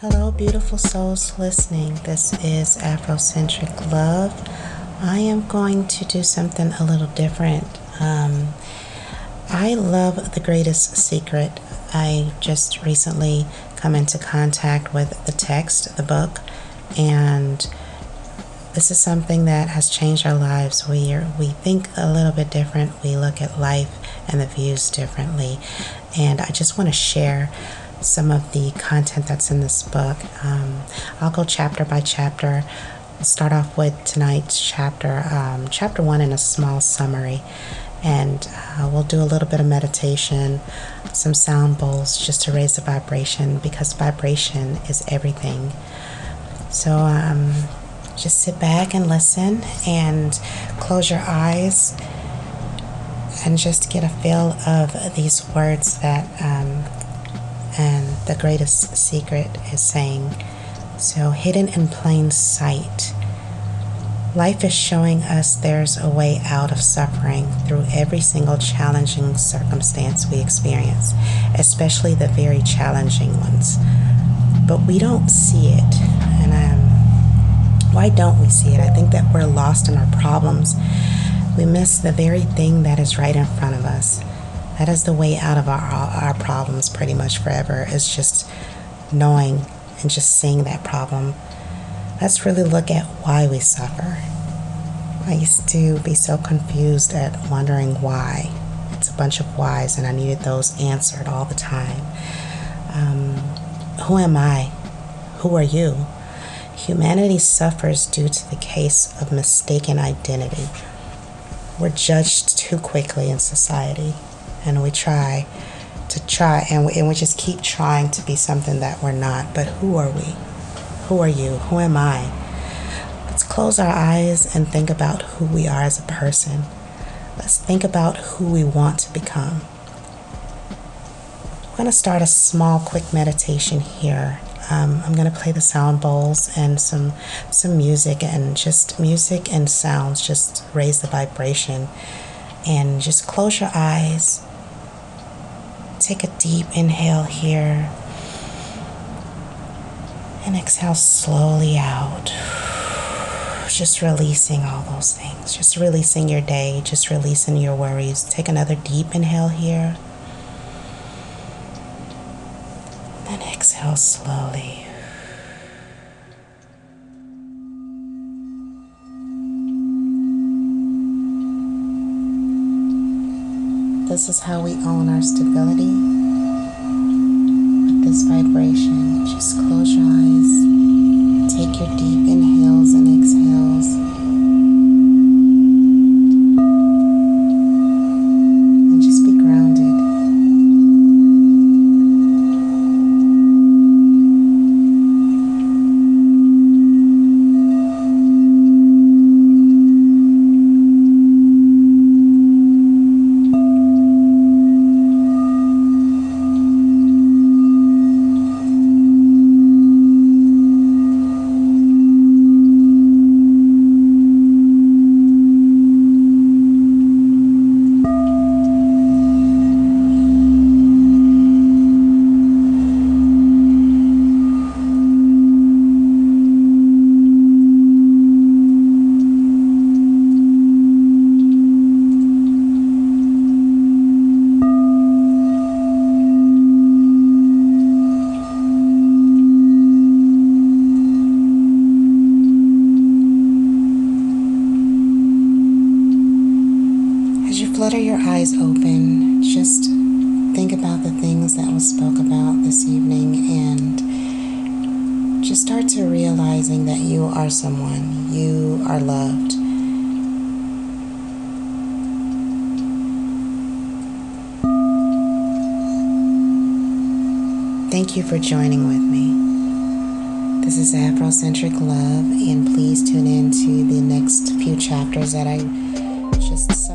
Hello, beautiful souls listening. This is Afrocentric Love. I am going to do something a little different. I love The Greatest Secret. I just recently come into contact with the text, the book, and this is something that has changed our lives. We think a little bit different. We look at life and the views differently. And I just want to share some of the content that's in this book. I'll go chapter by chapter. I'll start off with tonight's chapter, chapter 1 in a small summary. And we'll do a little bit of meditation, some sound bowls just to raise the vibration, because vibration is everything. So just sit back and listen and close your eyes and just get a feel of these words that and The Greatest Secret is saying. So, hidden in plain sight. Life is showing us there's a way out of suffering through every single challenging circumstance we experience, especially the very challenging ones. But we don't see it. And why don't we see it? I think that we're lost in our problems. We miss the very thing that is right in front of us. That is the way out of our problems pretty much forever, is just knowing and just seeing that problem. Let's really look at why we suffer. I used to be so confused at wondering why. It's a bunch of whys, and I needed those answered all the time. Who am I? Who are you? Humanity suffers due to the case of mistaken identity. We're judged too quickly in society, and we and we just keep trying to be something that we're not. But who are we? Who are you? Who am I? Let's close our eyes and think about who we are as a person. Let's think about who we want to become. I'm going to start a small, quick meditation here. I'm going to play the sound bowls and some music, and just music and sounds just raise the vibration. And just close your eyes. Take a deep inhale here. And exhale slowly out. Just releasing all those things. Just releasing your day. Just releasing your worries. Take another deep inhale here. And exhale slowly. This is how we own our stability with this vibration. Just close your eyes. Take your deep inhales and exhales. And just be grounded. Flutter your eyes open. Just think about the things that was spoke about this evening, and just start to realizing that you are someone. You are loved. Thank you for joining with me. This is Afrocentric Love, and please tune in to the next few chapters that I just saw.